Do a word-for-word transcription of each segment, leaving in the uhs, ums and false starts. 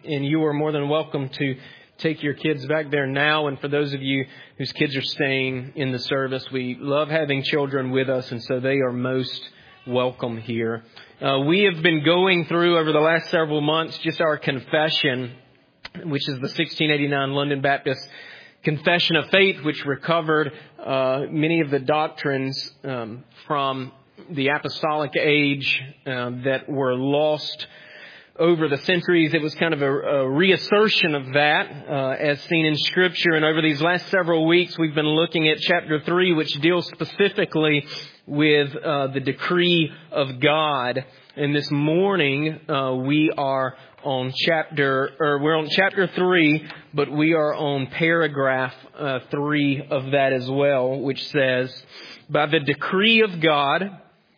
and you are more than welcome to take your kids back there now. And for those of you whose kids are staying in the service, we love having children with us, and so they are most welcome here. Uh, we have been going through over the last several months just our confession, which is the sixteen eighty-nine London Baptist Confession of Faith, which recovered uh, many of the doctrines um, from the apostolic age uh, that were lost over the centuries. It was kind of a, a reassertion of that uh, as seen in Scripture. And over these last several weeks, we've been looking at chapter three, which deals specifically with uh, the decree of God. And this morning, uh, we are on chapter, or we're on chapter three, but we are on paragraph uh, three of that as well, which says, by the decree of God,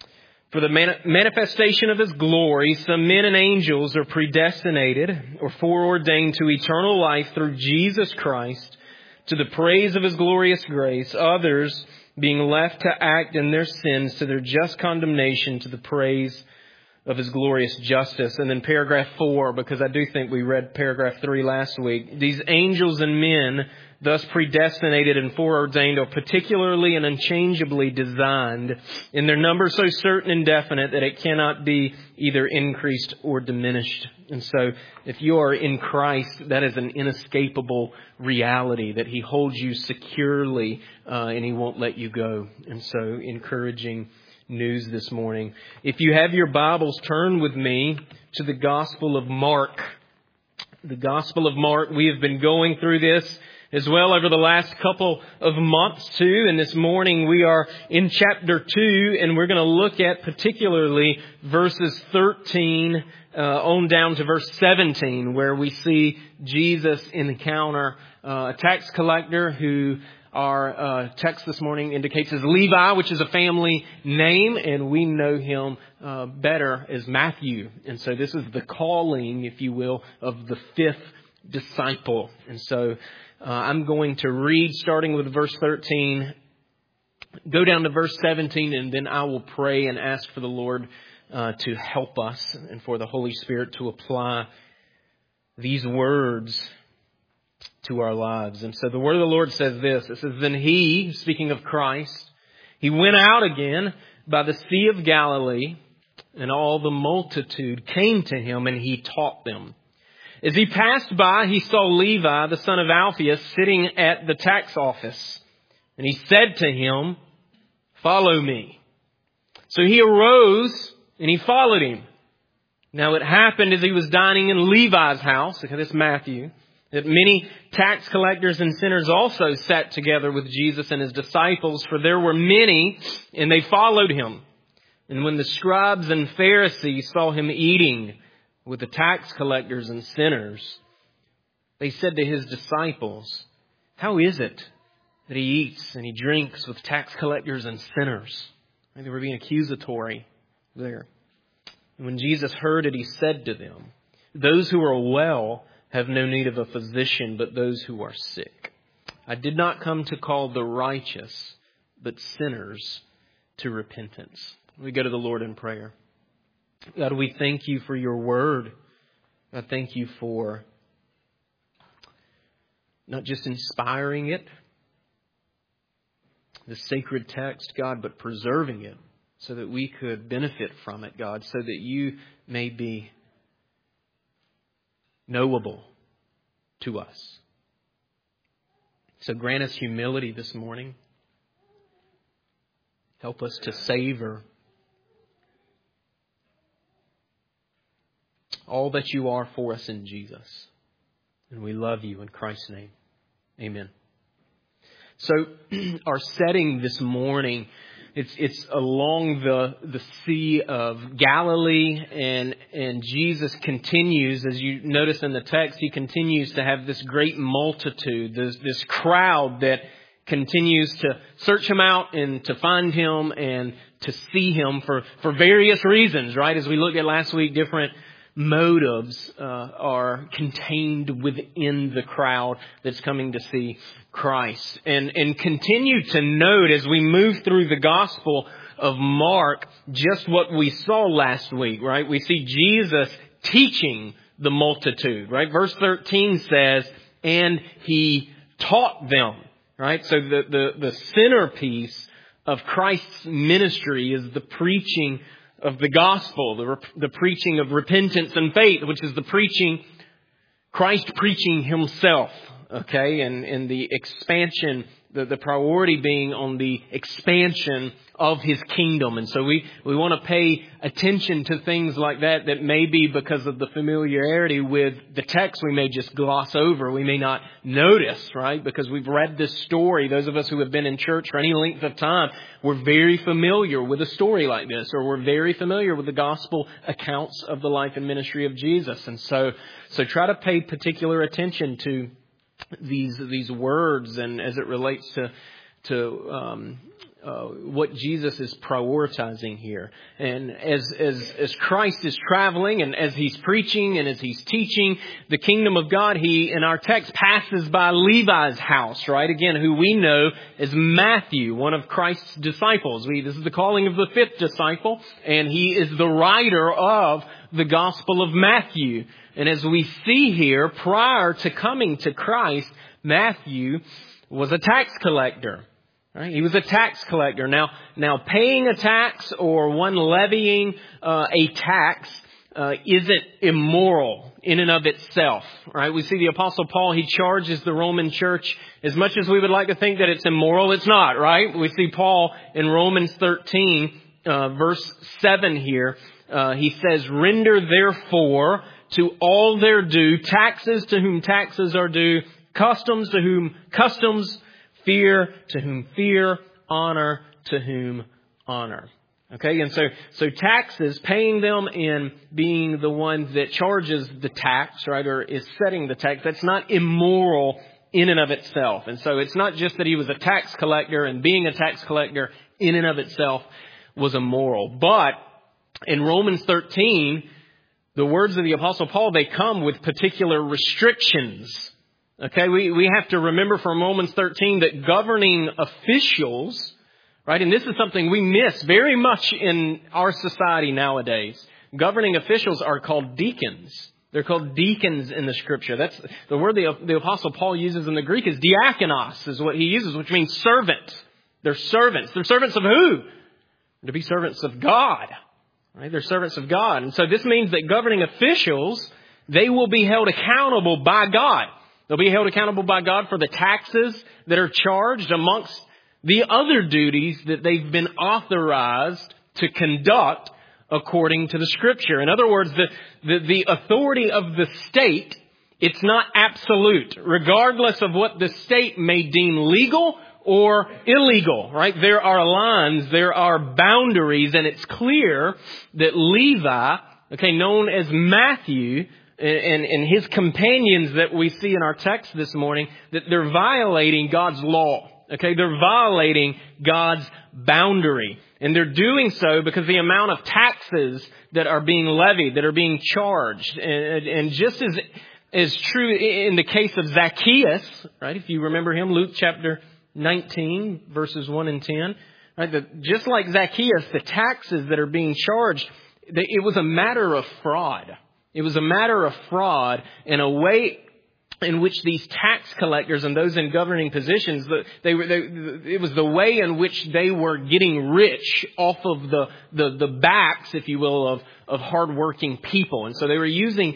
for the man- manifestation of His glory, some men and angels are predestinated or foreordained to eternal life through Jesus Christ, to the praise of His glorious grace. Others being left to act in their sins to their just condemnation, to the praise of His glorious justice. And then paragraph four, because I do think we read paragraph three last week. These angels and men, thus predestinated and foreordained, are particularly and unchangeably designed, in their number so certain and definite that it cannot be either increased or diminished. And so if you are in Christ, that is an inescapable reality, that He holds you securely uh, and He won't let you go. And so encouraging news this morning. If you have your Bibles, turn with me to the Gospel of Mark. The Gospel of Mark. We have been going through this as well over the last couple of months too. And this morning we are in chapter two, and we're going to look at particularly verses thirteen uh, on down to verse seventeen, where we see Jesus encounter uh, a tax collector who our uh, text this morning indicates as Levi, which is a family name, and we know him uh, better as Matthew. And so this is the calling, if you will, of the fifth disciple. And so uh, I'm going to read starting with verse thirteen, go down to verse seventeen, and then I will pray and ask for the Lord uh, to help us and for the Holy Spirit to apply these words to our lives. And so the word of the Lord says this. It says, then He, speaking of Christ, He went out again by the Sea of Galilee, and all the multitude came to Him, and He taught them. As He passed by, He saw Levi, the son of Alphaeus, sitting at the tax office. And He said to him, follow me. So he arose and he followed Him. Now it happened as He was dining in Levi's house, okay, this is Matthew, that many tax collectors and sinners also sat together with Jesus and His disciples, for there were many, and they followed Him. And when the scribes and Pharisees saw Him eating with the tax collectors and sinners, they said to His disciples, how is it that He eats and He drinks with tax collectors and sinners? I think they were being accusatory there. And when Jesus heard it, He said to them, those who are well have no need of a physician, but those who are sick. I did not come to call the righteous, but sinners to repentance. We go to the Lord in prayer. God, we thank You for Your word. I thank You for not just inspiring it, the sacred text, God, but preserving it so that we could benefit from it, God, so that You may be knowable to us. So grant us humility this morning. Help us to savor all that You are for us in Jesus. And we love You in Christ's name. Amen. So our setting this morning, It's it's along the the Sea of Galilee, and and Jesus continues, as you notice in the text, He continues to have this great multitude, this this crowd that continues to search Him out and to find Him and to see Him for, for various reasons, right? As we looked at last week, different motives uh, are contained within the crowd that's coming to see Christ. And, and continue to note as we move through the Gospel of Mark just what we saw last week, right? We see Jesus teaching the multitude, right? Verse thirteen says, and he taught them, right? So the, the, the centerpiece of Christ's ministry is the preaching of the gospel, the, the preaching of repentance and faith, which is the preaching, Christ preaching himself, okay? And, and the expansion, the, the priority being on the expansion of his kingdom. And so we, we want to pay attention to things like that that may be because of the familiarity with the text we may just gloss over. We may not notice, right? Because we've read this story. Those of us who have been in church for any length of time, we're very familiar with a story like this, or we're very familiar with the gospel accounts of the life and ministry of Jesus. And so, so try to pay particular attention to these, these words and as it relates to, to, um, Uh, what Jesus is prioritizing here. And as, as, as Christ is traveling and as he's preaching and as he's teaching the kingdom of God, he, in our text, passes by Levi's house, right? Again, who we know as Matthew, one of Christ's disciples. We, this is the calling of the fifth disciple, and he is the writer of the Gospel of Matthew. And as we see here, prior to coming to Christ, Matthew was a tax collector. Right? He was a tax collector. Now, now paying a tax or one levying uh, a tax uh, isn't immoral in and of itself. Right? We see the Apostle Paul, he charges the Roman church as much as we would like to think that it's immoral. It's not, right? We see Paul in Romans thirteen, uh, verse seven here. Uh, he says, render therefore to all their due, taxes to whom taxes are due, customs to whom customs, fear to whom fear, honor to whom honor. Okay, and so so taxes, paying them and being the one that charges the tax, right, or is setting the tax, that's not immoral in and of itself. And so it's not just that he was a tax collector and being a tax collector in and of itself was immoral. But in Romans thirteen, the words of the Apostle Paul, they come with particular restrictions. Okay, we, we have to remember from Romans thirteen that governing officials, right, and this is something we miss very much in our society nowadays. Governing officials are called deacons. They're called deacons in the Scripture. That's the word the, the Apostle Paul uses in the Greek is diakonos, is what he uses, which means servant. They're servants. They're servants of who? To be servants of God. Right? They're servants of God. And so this means that governing officials, they will be held accountable by God. They'll be held accountable by God for the taxes that are charged amongst the other duties that they've been authorized to conduct according to the Scripture. In other words, the, the, the authority of the state, it's not absolute, regardless of what the state may deem legal or illegal, right? There are lines, there are boundaries, and it's clear that Levi, okay, known as Matthew, and, and his companions that we see in our text this morning, that they're violating God's law. Okay, they're violating God's boundary. And they're doing so because the amount of taxes that are being levied, that are being charged. And, and just as, as true in the case of Zacchaeus, right? If you remember him, Luke chapter nineteen, verses one and ten. Right, that just like Zacchaeus, the taxes that are being charged, it was a matter of fraud. It was a matter of fraud in a way in which these tax collectors and those in governing positions, they were, they, it was the way in which they were getting rich off of the, the, the backs, if you will, of, of hardworking people. And so they were using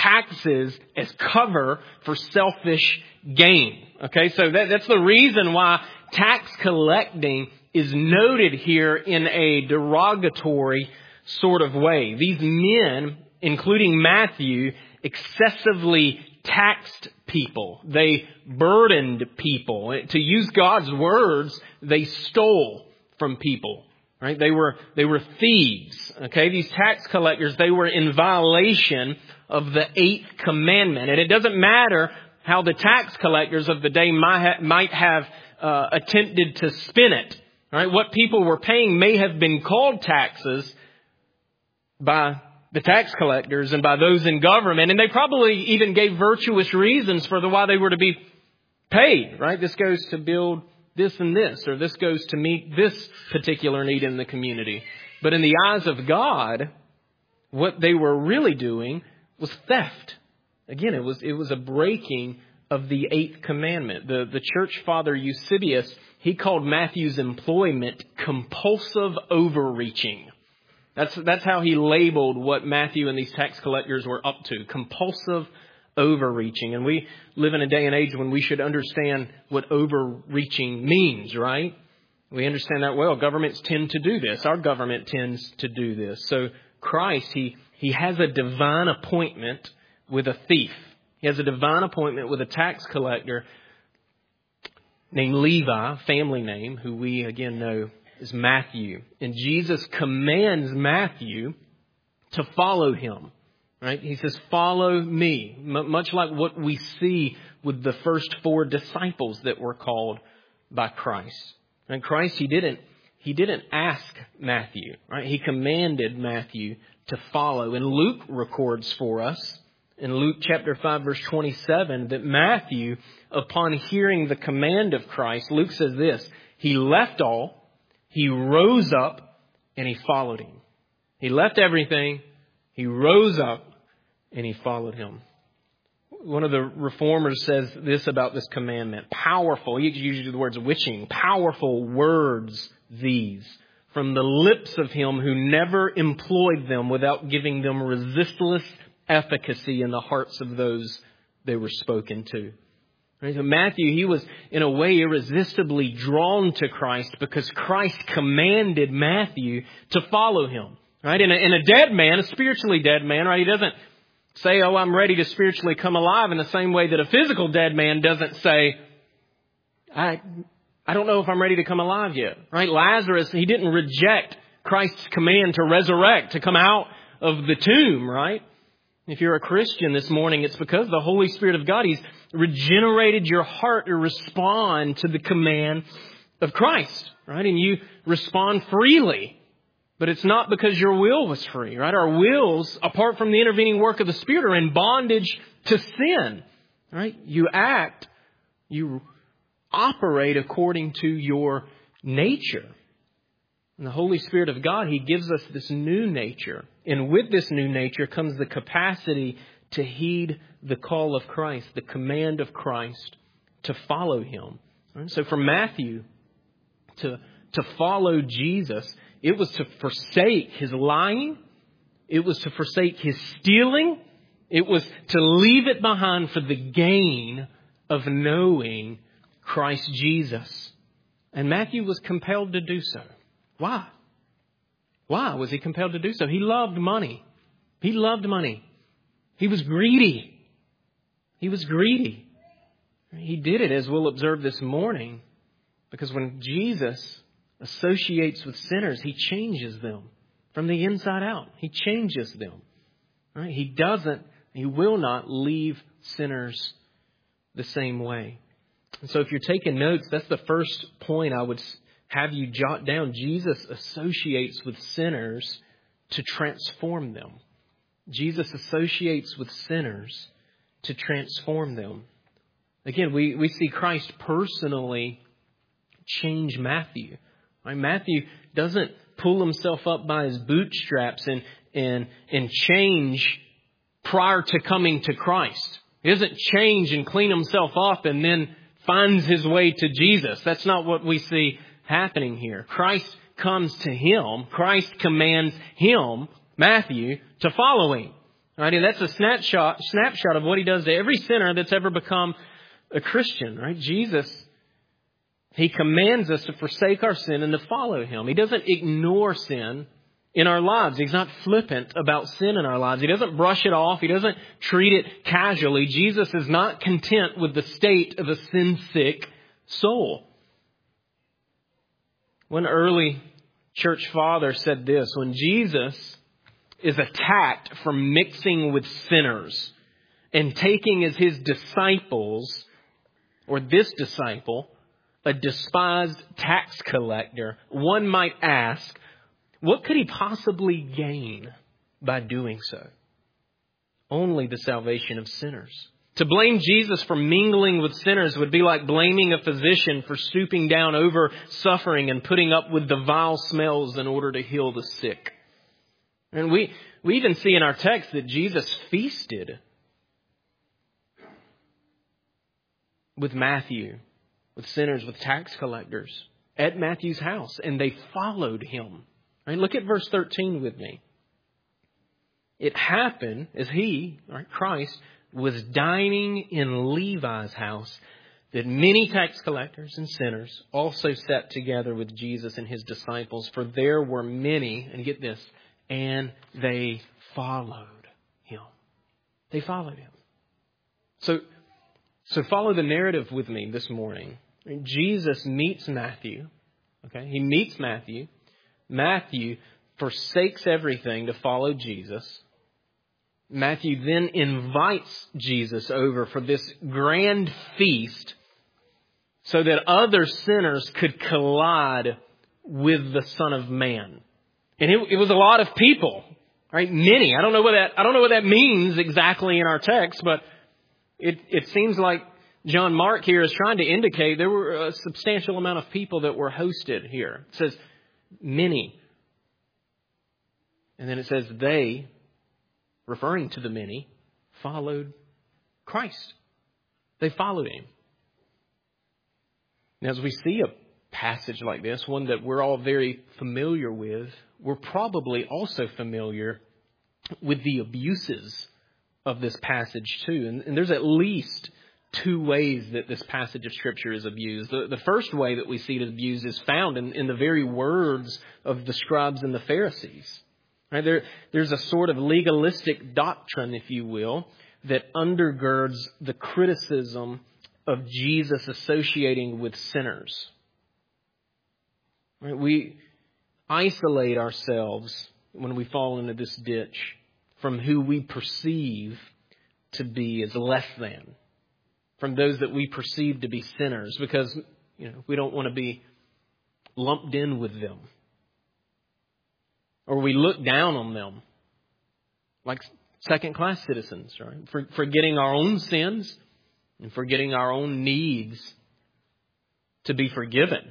taxes as cover for selfish gain. Okay, so that, that's the reason why tax collecting is noted here in a derogatory sort of way. These men, including Matthew, excessively taxed people. They burdened people. To use God's words, they stole from people. Right? They were they were thieves. Okay, these tax collectors, they were in violation of the eighth commandment. And it doesn't matter how the tax collectors of the day might have, might have uh, attempted to spin it. Right? What people were paying may have been called taxes by the tax collectors and by those in government. And they probably even gave virtuous reasons for the why they were to be paid. Right? This goes to build this and this, or this goes to meet this particular need in the community. But in the eyes of God, what they were really doing was theft. Again, it was it was a breaking of the eighth commandment. The, the church father Eusebius, he called Matthew's employment compulsive overreaching. That's, that's how he labeled what Matthew and these tax collectors were up to. Compulsive overreaching. And we live in a day and age when we should understand what overreaching means, right? We understand that well. Governments tend to do this. Our government tends to do this. So Christ, he, he has a divine appointment with a thief. He has a divine appointment with a tax collector named Levi, family name, who we again know is Matthew. And Jesus commands Matthew to follow him. Right? He says, follow me. M- much like what we see with the first four disciples that were called by Christ. And Christ, he didn't, he didn't ask Matthew, right? He commanded Matthew to follow. And Luke records for us in Luke chapter five, verse twenty-seven, that Matthew, upon hearing the command of Christ, Luke says this, he left all, he rose up, and he followed him. He left everything, he rose up, and he followed him. One of the reformers says this about this commandment. Powerful, he uses the words witching, powerful words these from the lips of him who never employed them without giving them resistless efficacy in the hearts of those they were spoken to. Right? So Matthew, he was in a way irresistibly drawn to Christ because Christ commanded Matthew to follow him. Right? And a, and a dead man, a spiritually dead man, right? He doesn't say, oh, I'm ready to spiritually come alive in the same way that a physical dead man doesn't say, I, I don't know if I'm ready to come alive yet. Right? Lazarus, he didn't reject Christ's command to resurrect, to come out of the tomb, right? If you're a Christian this morning, it's because the Holy Spirit of God, He's regenerated your heart to respond to the command of Christ, right? And you respond freely. But it's not because your will was free, right? Our wills, apart from the intervening work of the Spirit, are in bondage to sin, right? You act, you operate according to your nature. And the Holy Spirit of God, He gives us this new nature. And with this new nature comes the capacity to heed the call of Christ, the command of Christ, to follow Him. Right? So for Matthew to, to follow Jesus, it was to forsake his lying. It was to forsake his stealing. It was to leave it behind for the gain of knowing Christ Jesus. And Matthew was compelled to do so. Why? Why was he compelled to do so? He loved money. He loved money. He was greedy. He was greedy. He did it, as we'll observe this morning, because when Jesus associates with sinners, He changes them from the inside out. He changes them. Right? He doesn't, He will not leave sinners the same way. And so if you're taking notes, that's the first point I would have you jot down. Jesus associates with sinners to transform them. Jesus associates with sinners to transform them. Again, we, we see Christ personally change Matthew. Right? Matthew doesn't pull himself up by his bootstraps and, and, and change prior to coming to Christ. He doesn't change and clean himself up and then finds his way to Jesus. That's not what we see happening here. Christ comes to him. Christ commands him, Matthew, to follow him. Right? And that's a snapshot, snapshot of what he does to every sinner that's ever become a Christian. Right? Jesus, he commands us to forsake our sin and to follow him. He doesn't ignore sin in our lives. He's not flippant about sin in our lives. He doesn't brush it off. He doesn't treat it casually. Jesus is not content with the state of a sin-sick soul. One early church father said this: when Jesus is attacked for mixing with sinners and taking as his disciples, or this disciple, a despised tax collector, one might ask, what could he possibly gain by doing so? Only the salvation of sinners. To blame Jesus for mingling with sinners would be like blaming a physician for stooping down over suffering and putting up with the vile smells in order to heal the sick. And we, we even see in our text that Jesus feasted with Matthew, with sinners, with tax collectors at Matthew's house, and they followed him. Right? Look at verse thirteen with me. It happened as he, right, Christ, was dining in Levi's house that many tax collectors and sinners also sat together with Jesus and his disciples. For there were many, and get this, and they followed him. They followed him. So, so follow the narrative with me this morning. Jesus meets Matthew. Okay, he meets Matthew. Matthew forsakes everything to follow Jesus. Matthew then invites Jesus over for this grand feast so that other sinners could collide with the Son of Man. And it, it was a lot of people, right? Many. I don't know what that, I don't know what that means exactly in our text, but it, it seems like John Mark here is trying to indicate there were a substantial amount of people that were hosted here. It says many. And then it says they, referring to the many, followed Christ. They followed him. Now, as we see a passage like this, one that we're all very familiar with, we're probably also familiar with the abuses of this passage too. And, and there's at least two ways that this passage of Scripture is abused. The, the first way that we see it abused is found in, in the very words of the scribes and the Pharisees. Right? There, there's a sort of legalistic doctrine, if you will, that undergirds the criticism of Jesus associating with sinners. Right? We isolate ourselves when we fall into this ditch from who we perceive to be as less than, from those that we perceive to be sinners, because, you know, we don't want to be lumped in with them. Or we look down on them like second-class citizens, right? For, forgetting our own sins and forgetting our own needs to be forgiven.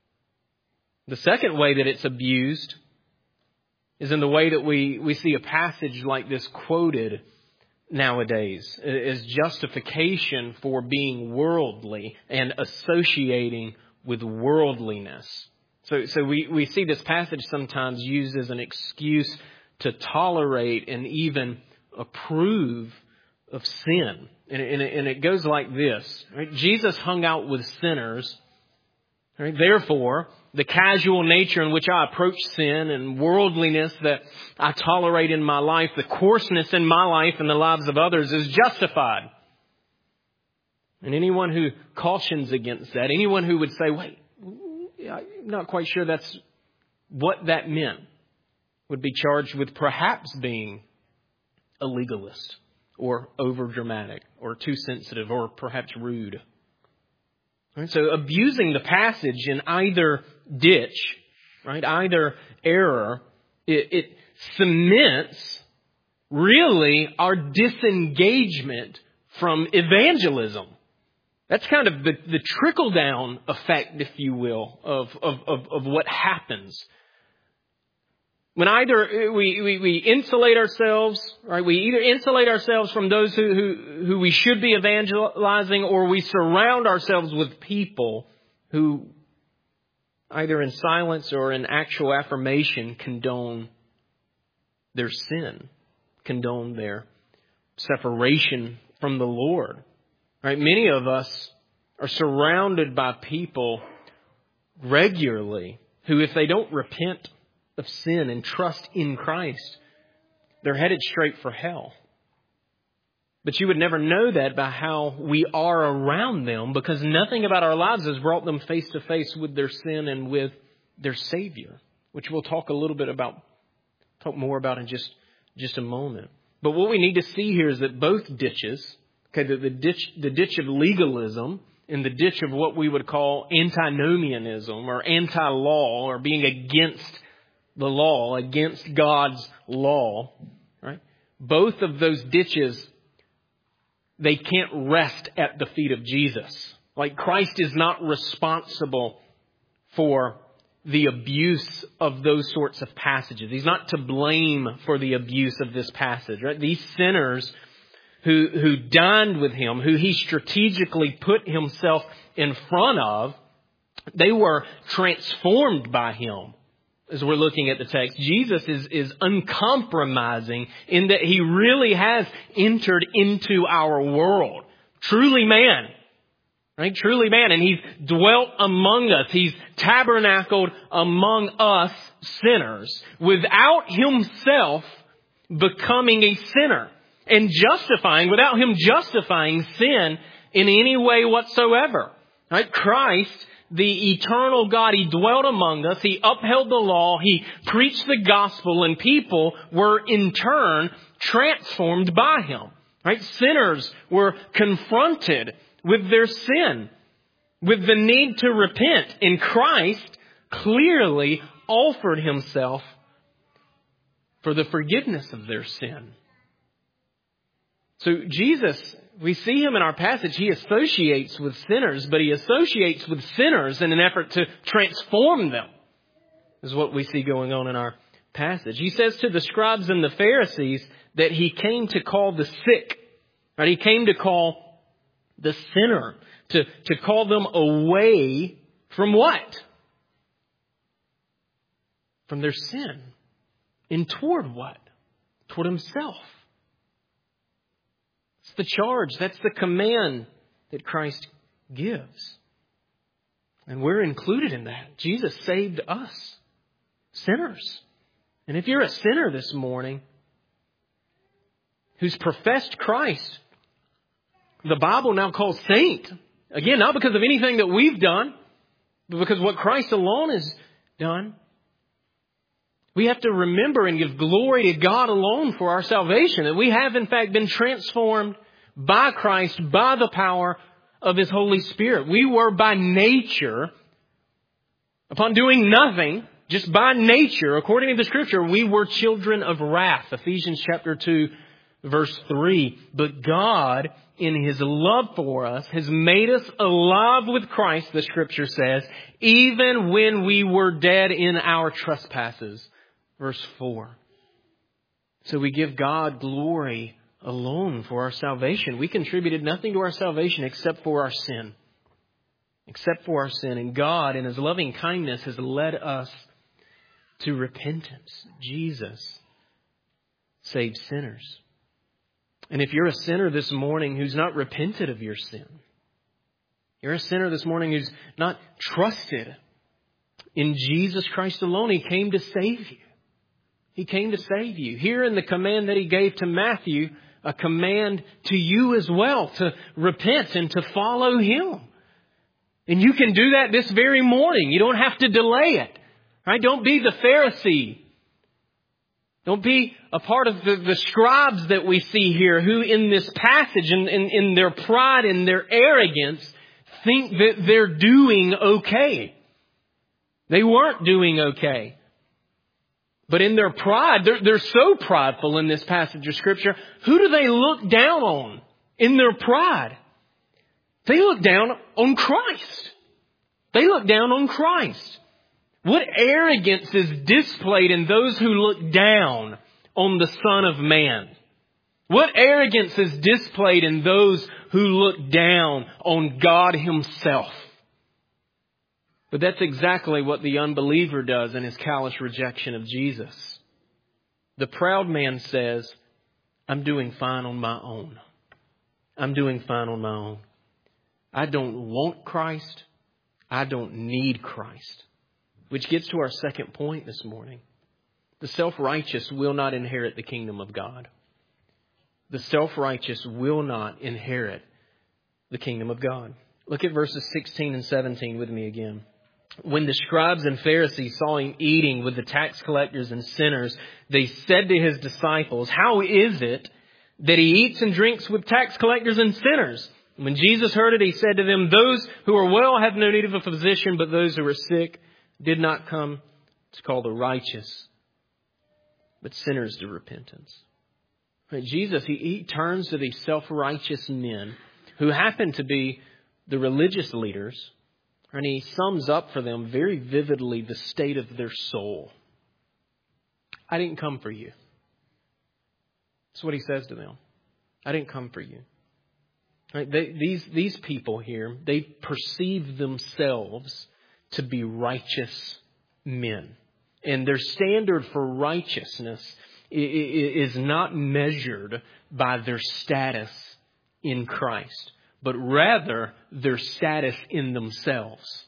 The second way that it's abused is in the way that we, we see a passage like this quoted nowadays as justification for being worldly and associating with worldliness. So, so we, we see this passage sometimes used as an excuse to tolerate and even approve of sin. And, and, and it goes like this. Right? Jesus hung out with sinners. Right? Therefore, the casual nature in which I approach sin and worldliness that I tolerate in my life, the coarseness in my life and the lives of others is justified. And anyone who cautions against that, anyone who would say, wait, I'm not quite sure that's what that meant, would be charged with perhaps being a legalist or overdramatic or too sensitive or perhaps rude. Right? So abusing the passage in either ditch, right, either error, it, it cements really our disengagement from evangelism. That's kind of the, the trickle-down effect, if you will, of, of, of, of what happens. When either we, we, we insulate ourselves, right? We either insulate ourselves from those who, who, who we should be evangelizing, or we surround ourselves with people who either in silence or in actual affirmation condone their sin, condone their separation from the Lord. Right? Many of us are surrounded by people regularly who, if they don't repent of sin and trust in Christ, they're headed straight for hell. But you would never know that by how we are around them, because nothing about our lives has brought them face to face with their sin and with their Savior, which we'll talk a little bit about, talk more about in just, just a moment. But what we need to see here is that both ditches, okay, the, the ditch, the ditch of legalism and the ditch of what we would call antinomianism or anti-law, or being against the law, against God's law, right? Both of those ditches, they can't rest at the feet of Jesus. Like, Christ is not responsible for the abuse of those sorts of passages. He's not to blame for the abuse of this passage, right? These sinners who, who dined with him, who he strategically put himself in front of, they were transformed by him. As we're looking at the text, Jesus is, is uncompromising in that he really has entered into our world. Truly man. Right? Truly man. And he's dwelt among us. He's tabernacled among us sinners without himself becoming a sinner and justifying, without him justifying sin in any way whatsoever. Right? Christ, the eternal God, he dwelt among us. He upheld the law. He preached the gospel, and people were in turn transformed by him. Right? Sinners were confronted with their sin, with the need to repent. And Christ clearly offered himself for the forgiveness of their sin. So Jesus, we see him in our passage, he associates with sinners, but he associates with sinners in an effort to transform them, is what we see going on in our passage. He says to the scribes and the Pharisees that he came to call the sick, right? He came to call the sinner, to, to call them away from what? From their sin. And toward what? Toward himself. It's the charge. That's the command that Christ gives. And we're included in that. Jesus saved us, sinners. And if you're a sinner this morning who's professed Christ, the Bible now calls saint. Again, not because of anything that we've done, but because what Christ alone has done. We have to remember and give glory to God alone for our salvation. That we have in fact been transformed by Christ, by the power of His Holy Spirit. We were by nature, upon doing nothing, just by nature, according to the Scripture, we were children of wrath. Ephesians chapter two, verse three. But God, in His love for us, has made us alive with Christ, the Scripture says, even when we were dead in our trespasses. Verse four. So we give God glory alone for our salvation. We contributed nothing to our salvation except for our sin. Except for our sin. And God, in His loving kindness, has led us to repentance. Jesus saved sinners. And if you're a sinner this morning who's not repented of your sin, you're a sinner this morning who's not trusted in Jesus Christ alone, He came to save you. He came to save you. Here in the command that He gave to Matthew, a command to you as well, to repent and to follow Him. And you can do that this very morning. You don't have to delay it. Right? Don't be the Pharisee. Don't be a part of the, the scribes that we see here who in this passage, in, in, in their pride and their arrogance, think that they're doing okay. They weren't doing okay. But in their pride, they're, they're so prideful in this passage of Scripture. Who do they look down on in their pride? They look down on Christ. They look down on Christ. What arrogance is displayed in those who look down on the Son of Man? What arrogance is displayed in those who look down on God Himself? But that's exactly what the unbeliever does in his callous rejection of Jesus. The proud man says, I'm doing fine on my own. I'm doing fine on my own. I don't want Christ. I don't need Christ. Which gets to our second point this morning. The self-righteous will not inherit the kingdom of God. The self-righteous will not inherit the kingdom of God. Look at verses sixteen and seventeen with me again. When the scribes and Pharisees saw Him eating with the tax collectors and sinners, they said to His disciples, how is it that He eats and drinks with tax collectors and sinners? When Jesus heard it, He said to them, those who are well have no need of a physician, but those who are sick did not come to call the righteous, but sinners to repentance. Right, Jesus, he, he turns to these self-righteous men who happen to be the religious leaders. And he sums up for them very vividly the state of their soul. I didn't come for you. That's what he says to them. I didn't come for you. Right? They, these, these people here, they perceive themselves to be righteous men. And their standard for righteousness is not measured by their status in Christ, but rather their status in themselves.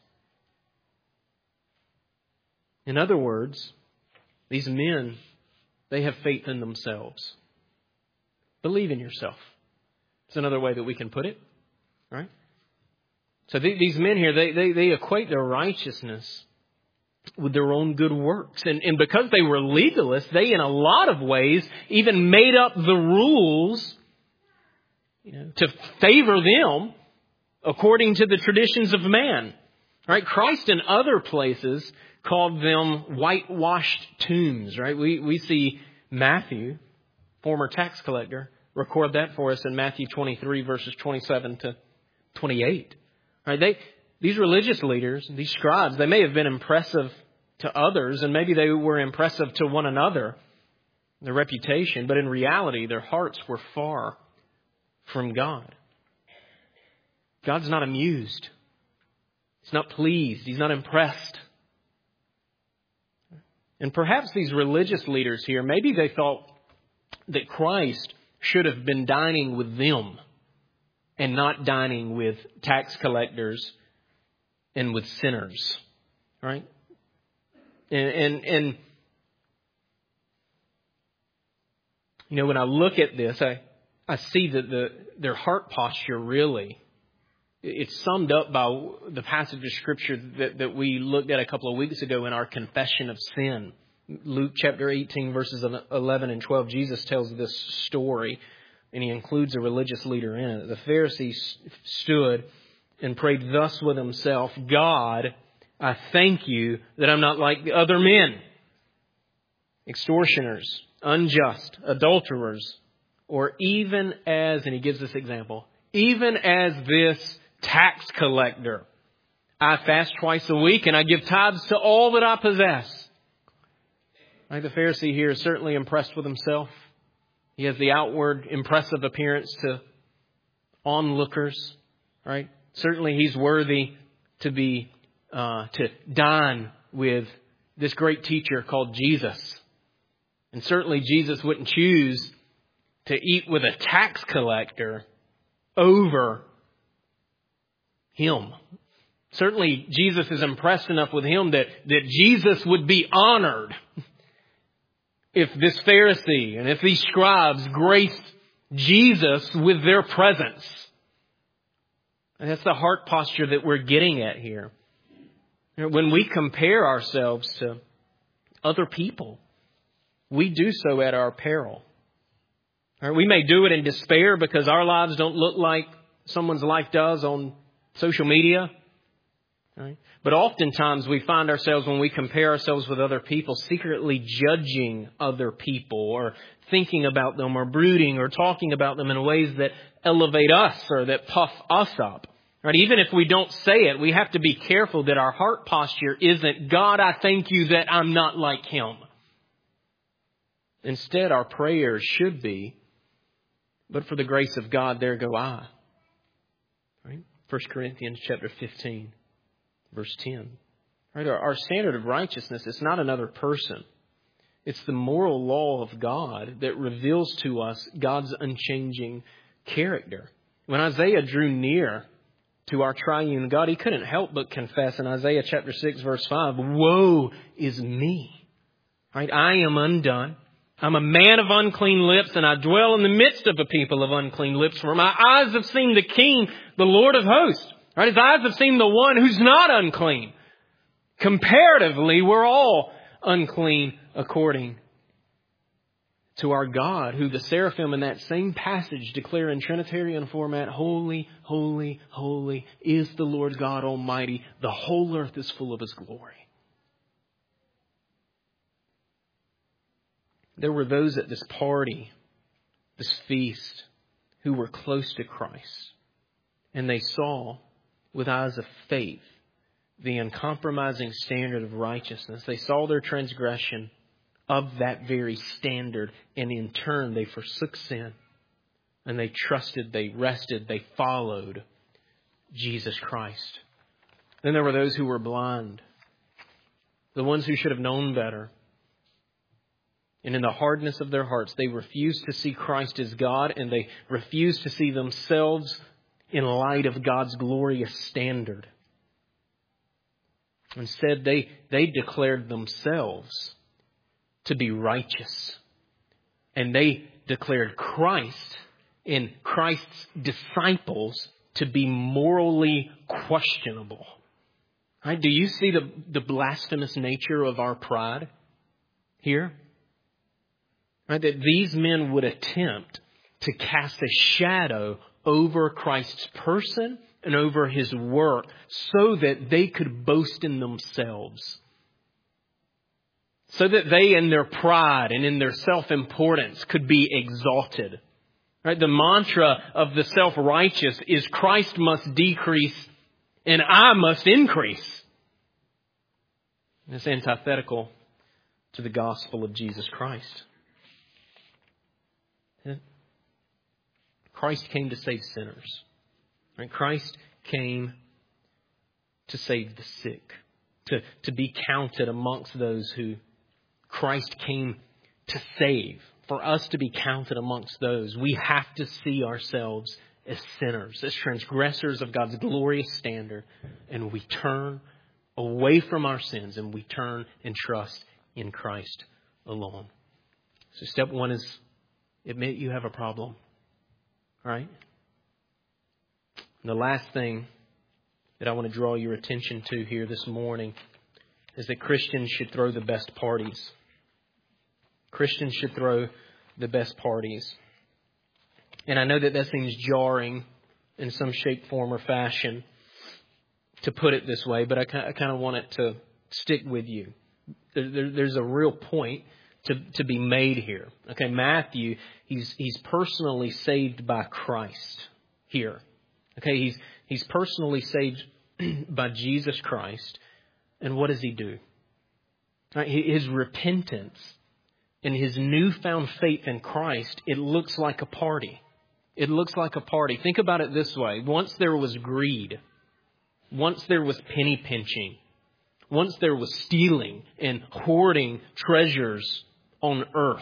In other words, these men, they have faith in themselves. Believe in yourself. It's another way that we can put it, right? So th- these men here, they, they, they equate their righteousness with their own good works. And, and because they were legalists, they in a lot of ways even made up the rules, you know, to favor them according to the traditions of man. Right? Christ in other places called them whitewashed tombs, right? We we see Matthew, former tax collector, record that for us in Matthew twenty-three, verses twenty-seven to twenty-eight. Right? They, these religious leaders, these scribes, they may have been impressive to others, and maybe they were impressive to one another, their reputation, but in reality, their hearts were far from God. God's not amused. He's not pleased. He's not impressed. And perhaps these religious leaders here, maybe they thought that Christ should have been dining with them and not dining with tax collectors and with sinners. Right? And, and, and you know, when I look at this, I, I see that the their heart posture really, it's summed up by the passage of Scripture that, that we looked at a couple of weeks ago in our confession of sin. Luke chapter eighteen, verses eleven and twelve, Jesus tells this story, and he includes a religious leader in it. The Pharisee stood and prayed thus with himself, God, I thank you that I'm not like the other men, extortioners, unjust, adulterers, or even as, and he gives this example, even as this tax collector. I fast twice a week and I give tithes to all that I possess. Right, the Pharisee here is certainly impressed with himself. He has the outward impressive appearance to onlookers. Right? Certainly he's worthy to be uh, to dine with this great teacher called Jesus. And certainly Jesus wouldn't choose to eat with a tax collector over him. Certainly Jesus is impressed enough with him that, that Jesus would be honored if this Pharisee and if these scribes graced Jesus with their presence. And that's the heart posture that we're getting at here. When we compare ourselves to other people, we do so at our peril. Right? We may do it in despair because our lives don't look like someone's life does on social media. Right? But oftentimes we find ourselves, when we compare ourselves with other people, secretly judging other people or thinking about them or brooding or talking about them in ways that elevate us or that puff us up. Right? Even if we don't say it, we have to be careful that our heart posture isn't, God, I thank you that I'm not like him. Instead, our prayers should be, but for the grace of God, there go I. Right? First Corinthians chapter fifteen, verse ten. Right? Our, our standard of righteousness is not another person. It's the moral law of God that reveals to us God's unchanging character. When Isaiah drew near to our triune God, he couldn't help but confess in Isaiah chapter six, verse five, woe is me. Right? I am undone. I'm a man of unclean lips, and I dwell in the midst of a people of unclean lips. For my eyes have seen the King, the Lord of hosts. Right? His eyes have seen the one who's not unclean. Comparatively, we're all unclean according to our God, who the seraphim in that same passage declare in Trinitarian format, holy, holy, holy is the Lord God Almighty. The whole earth is full of his glory. There were those at this party, this feast, who were close to Christ. And they saw, with eyes of faith, the uncompromising standard of righteousness. They saw their transgression of that very standard, and in turn they forsook sin. And they trusted, they rested, they followed Jesus Christ. Then there were those who were blind, the ones who should have known better. And in the hardness of their hearts, they refused to see Christ as God, and they refused to see themselves in light of God's glorious standard. Instead, they, they declared themselves to be righteous. And they declared Christ and Christ's disciples to be morally questionable. Right? Do you see the, the blasphemous nature of our pride here? Right? That these men would attempt to cast a shadow over Christ's person and over His work so that they could boast in themselves. So that they in their pride and in their self-importance could be exalted. Right? The mantra of the self-righteous is Christ must decrease and I must increase. And it's antithetical to the gospel of Jesus Christ. Christ came to save sinners. Right? Christ came to save the sick. To, to be counted amongst those who Christ came to save. For us to be counted amongst those, we have to see ourselves as sinners, as transgressors of God's glorious standard. And we turn away from our sins and we turn and trust in Christ alone. So step one is admit you have a problem. All right? And the last thing that I want to draw your attention to here this morning is that Christians should throw the best parties. Christians should throw the best parties. And I know that that seems jarring in some shape, form, or fashion to put it this way, but I kind of want it to stick with you. There, there, there's a real point to, to be made here. Okay, Matthew, he's he's personally saved by Christ here. Okay, he's he's personally saved by Jesus Christ. And what does he do? Right, his repentance and his newfound faith in Christ, it looks like a party. It looks like a party. Think about it this way. Once there was greed. Once there was penny pinching. Once there was stealing and hoarding treasures on earth.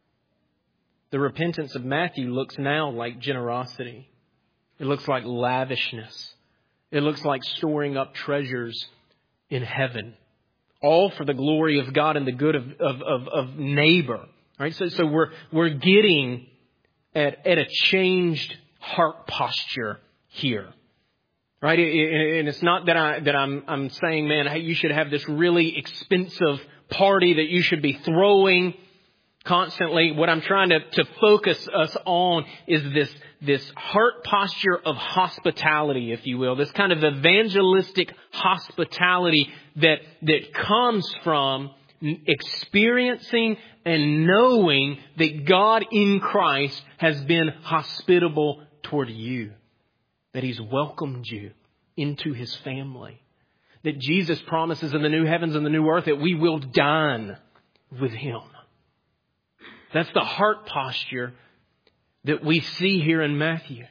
The repentance of Matthew looks now like generosity. It looks like lavishness. It looks like storing up treasures in heaven. All for the glory of God and the good of, of, of, of neighbor. Right? So, so we're, we're getting at, at a changed heart posture here. Right? And it's not that I, that I'm, I'm saying, man, hey, you should have this really expensive party that you should be throwing constantly. What I'm trying to, to focus us on is this, this heart posture of hospitality, if you will, this kind of evangelistic hospitality that, that comes from experiencing and knowing that God in Christ has been hospitable toward you, that He's welcomed you into His family, that Jesus promises in the new heavens and the new earth that we will dine with Him. That's the heart posture that we see here in Matthew.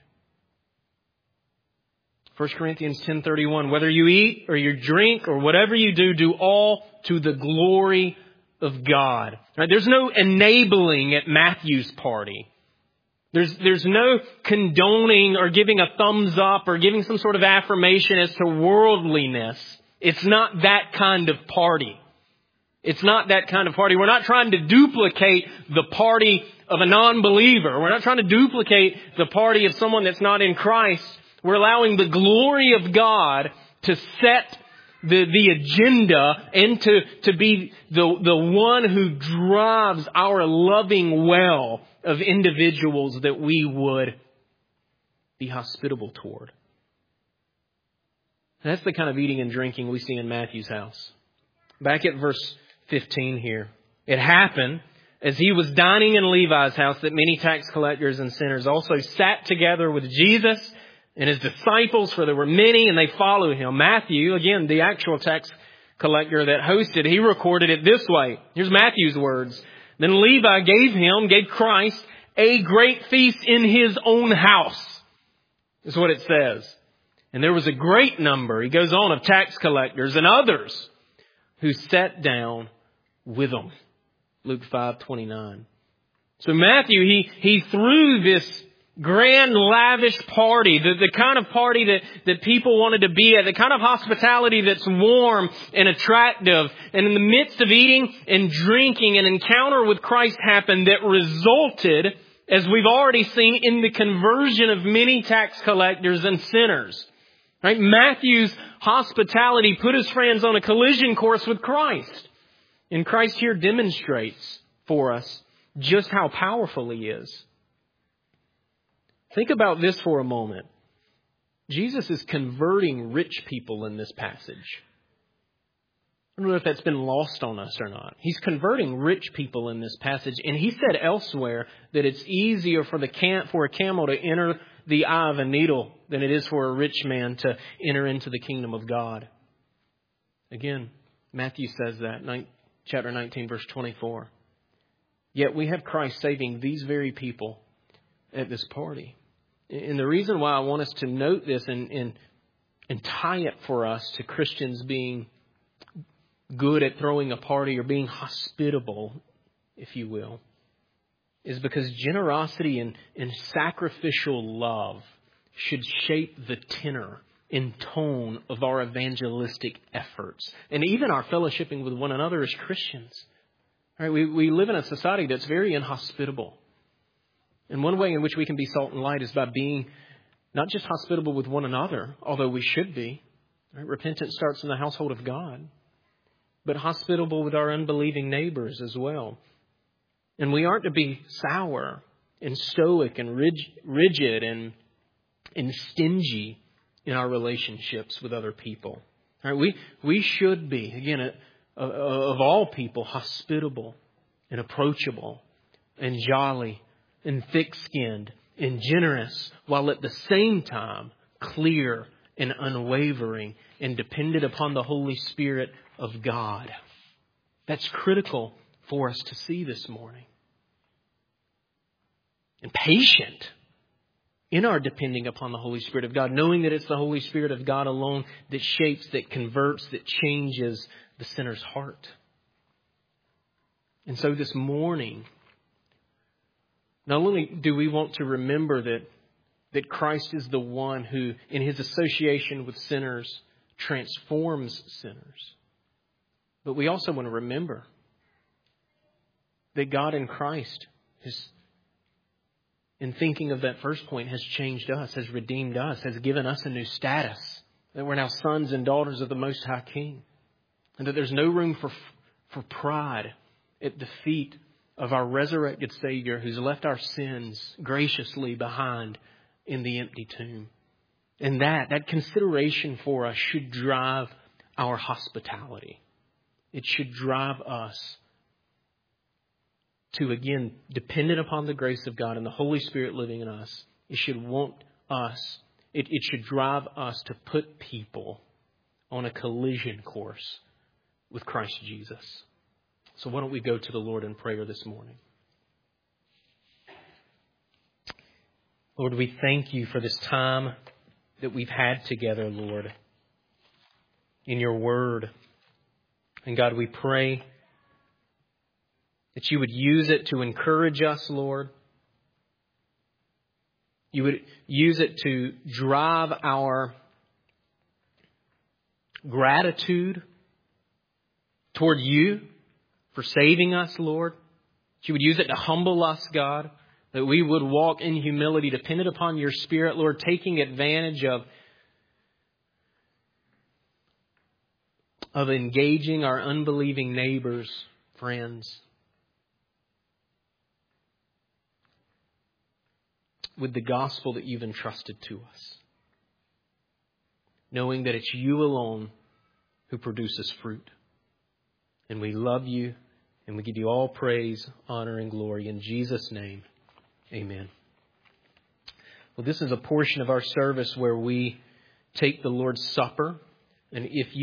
First Corinthians ten thirty-one, whether you eat or you drink or whatever you do, do all to the glory of God. Right? There's no enabling at Matthew's party. There's, there's no condoning or giving a thumbs up or giving some sort of affirmation as to worldliness. It's not that kind of party. It's not that kind of party. We're not trying to duplicate the party of a non-believer. We're not trying to duplicate the party of someone that's not in Christ. We're allowing the glory of God to set the, the agenda and to, to be the, the one who drives our loving well of individuals that we would be hospitable toward. That's the kind of eating and drinking we see in Matthew's house. Back at verse fifteen here. It happened as he was dining in Levi's house that many tax collectors and sinners also sat together with Jesus. and his disciples, for there were many, and they followed him. Matthew, again, the actual tax collector that hosted, he recorded it this way. Here's Matthew's words. Then Levi gave him, gave Christ, a great feast in his own house. Is what it says. And there was a great number, he goes on, of tax collectors and others who sat down with them. Luke five twenty-nine. So Matthew, he, he threw this grand, lavish party, the, the kind of party that, that people wanted to be at, the kind of hospitality that's warm and attractive. And in the midst of eating and drinking, an encounter with Christ happened that resulted, as we've already seen, in the conversion of many tax collectors and sinners. Right? Matthew's hospitality put his friends on a collision course with Christ. And Christ here demonstrates for us just how powerful he is. Think about this for a moment. Jesus is converting rich people in this passage. I don't know if that's been lost on us or not. He's converting rich people in this passage. And he said elsewhere that it's easier for the cam- for a camel to enter the eye of a needle than it is for a rich man to enter into the kingdom of God. Again, Matthew says that, chapter nineteen, verse twenty-four. Yet we have Christ saving these very people at this party. And the reason why I want us to note this and, and, and tie it for us to Christians being good at throwing a party or being hospitable, if you will, is because generosity and, and sacrificial love should shape the tenor and tone of our evangelistic efforts. And even our fellowshipping with one another as Christians. All right, we, we live in a society that's very inhospitable. And one way in which we can be salt and light is by being not just hospitable with one another, although we should be. Right? Repentance starts in the household of God. But hospitable with our unbelieving neighbors as well. And we aren't to be sour and stoic and rigid and, and stingy in our relationships with other people. All right? We, we should be, again, a, a, of all people, hospitable and approachable and jolly and thick-skinned and generous, while at the same time clear and unwavering and dependent upon the Holy Spirit of God. That's critical for us to see this morning. And patient in our depending upon the Holy Spirit of God, knowing that it's the Holy Spirit of God alone that shapes, that converts, that changes the sinner's heart. And so this morning, not only do we want to remember that, that Christ is the one who, in his association with sinners, transforms sinners, but we also want to remember that God in Christ has, in thinking of that first point, has changed us, has redeemed us, has given us a new status, that we're now sons and daughters of the Most High King, and that there's no room for, for pride at the feet of our resurrected Savior who's left our sins graciously behind in the empty tomb. And that, that consideration for us should drive our hospitality. It should drive us to, again, dependent upon the grace of God and the Holy Spirit living in us. It should want us, it, it should drive us to put people on a collision course with Christ Jesus. So why don't we go to the Lord in prayer this morning? Lord, we thank you for this time that we've had together, Lord, in your word. And God, we pray that you would use it to encourage us, Lord. You would use it to drive our gratitude toward you for saving us, Lord. That you would use it to humble us, God. That we would walk in humility, dependent upon your Spirit, Lord, taking advantage of, of engaging our unbelieving neighbors, friends, with the gospel that you've entrusted to us. Knowing that it's you alone who produces fruit. And we love you, and we give you all praise, honor, and glory. In Jesus' name, amen. Well, this is a portion of our service where we take the Lord's Supper. And if you